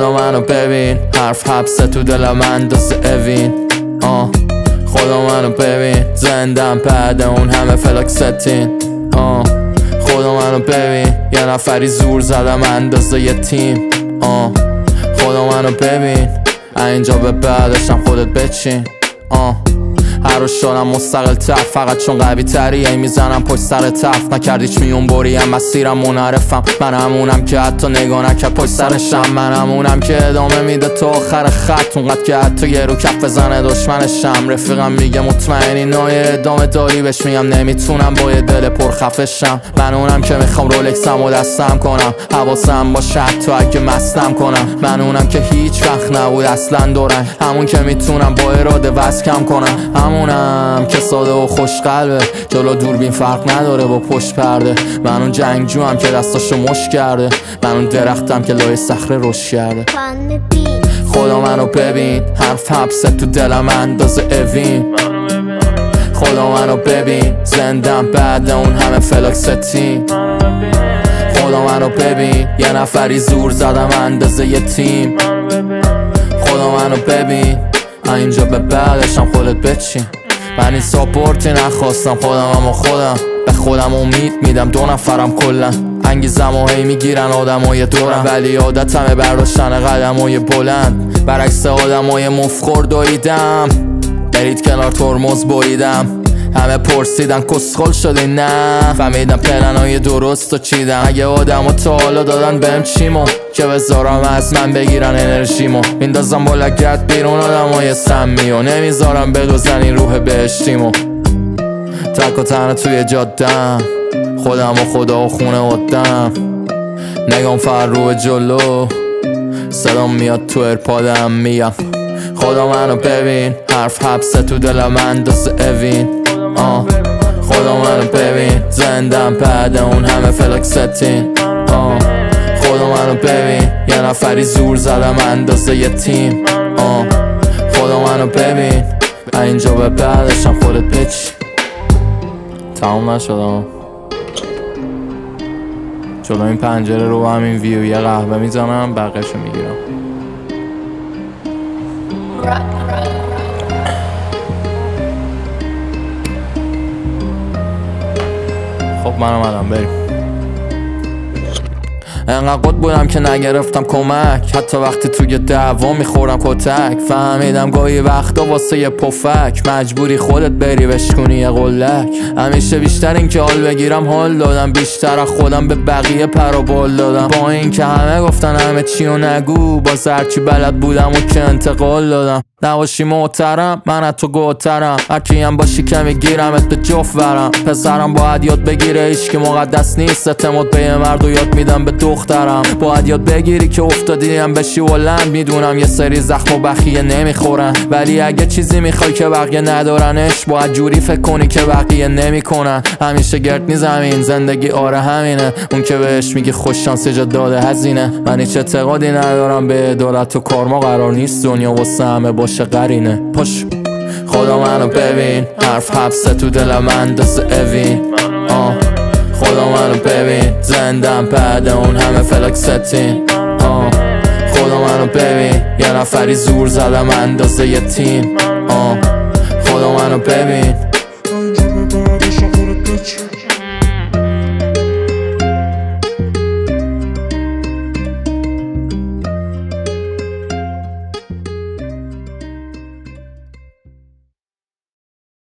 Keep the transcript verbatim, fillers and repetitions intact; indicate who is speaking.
Speaker 1: خدا منو ببین، حرف حبسه تو دل من دست اوین. آه خدا منو ببین، زندم بعد اون همه فلاک ستین. آه خدا منو ببین، یه نفری زور زدم اندازه یه تیم. آه خدا منو ببین، اینجا به بعدشم خودت بچین. آه هر روز شدم مستقل تر، فقط چون قوی تری ای میزنم پشت سر تف. نکردیچ میون بریم مسیرم منعرفم، من همونم که حتی نگاه نکرد پشت سرشم. من همونم که ادامه میده تا آخر خط، اونقدر که حتی یه رو کف بزنه دشمنشم. رفیقم میگه مطمئنی نای ادامه داری، بهش میگم نمیتونم با یه دل پر خفشم. من اونم که میخوام رولکسم و دستم کنم، حواسم باشه حتی اگه مستم کنم. من اونم که هیچ وقت نبود اصلا دورن، همون که میتونم با اراده وزن کم کنم. همونم که ساده و خوش قلبه، جلو دوربین فرق نداره با پشت پرده. من اون جنگجو هم که دستاشو مشت کرده، من اون درختم که لای صخره رشد کرده. خدا منو ببین، حرف حبسه تو دلم اندازه اوین. خدا منو ببین، زندم بعد اون همه فلاک ستین. خدا منو ببین، یه نفری زور زدم اندازه یه تیم. خدا منو ببین، اینجا به بعدشم خودت بچین. من این ساپورتی نخواستم، خودم اما خودم به خودم امید میدم. دو نفرم کلن، انگیزم و هی میگیرن آدمای دورم، ولی عادتمه برداشتن قدمای بلند. برعکس آدمای مفخور دویدم، برید کنار ترمز بریدم. همه پرسیدن کسخل شدی نه، فهمیدم پلنای درست و چیدم. اگه آدم و تا حالا دادن بهم چیمو که بذارم از من بگیرن انرژیمو، میندازم با لگت بیرون آدمای سمیو، نمیذارم بدوزن این روح بهشتیمو. تک و تنها توی جادم، خودم و خدا و خونه ودم. نگام فر رو جلو، صدام میاد تو ارپادم میگم خدا منو ببین، حرف حبسه تو دل من دست اوین. آه خدا منو ببین، زندم بعد اون همه فلاک ستین. آه خدا منو ببین، یه نفری زور زدم اندازه یه تیم. آه خدا منو ببین، اینجا به بعدشم خودت بچین. تمام نشدم، جلو این پنجره رو همین ویو یه قهوه میزنم، بقیه‌شو میگیرم. خب من اومدم، بریم. انقدر قد بودم که نگرفتم کمک، حتی وقتی توی دعوا میخورم کتک. فهمیدم گاهی وقتا واسه یه پفک مجبوری خودت بری بشکنی یه قلک. همیشه بیشتر این که حال بگیرم حال دادم، بیشتر از خودم به بقیه پر و بال دادم. با این که همه گفتن همه چی و نگو، باز هرچی بلد بودم و که انتقال دادم. نباشی محترم من از تو گوترم، هرکی هم باشی که میگیرمت به جفت ورم. پسرم باید یاد بگیره ایش که مقدس نیست، اعتماد به یه مرد و یاد میدم به دخترم. باید یاد بگیری که افتادیم بشی ولند، میدونم یه سری زخم و بخیه نمیخورن، ولی اگه چیزی میخوای که بقیه ندارنش، باید جوری فکر کنی که بقیه نمیکنن. همیشه گرد میزمین، زندگی آره همینه، اون که بهش میگی خوش شانس جا داده هزینه. من هیچ اعتقادی ندارم به عدالت و کارما، قرار نیست دنیا واسه همه باشه قرینه. پاش خدا منو ببین، حرف حبسه تو دل من دست اوین. آه خدا منو ببین، زندم بعد اون همه فلاک ستین. آه خدا منو ببین، یه نفری زور زدم اندازه یه تیم. آه خدا منو ببین.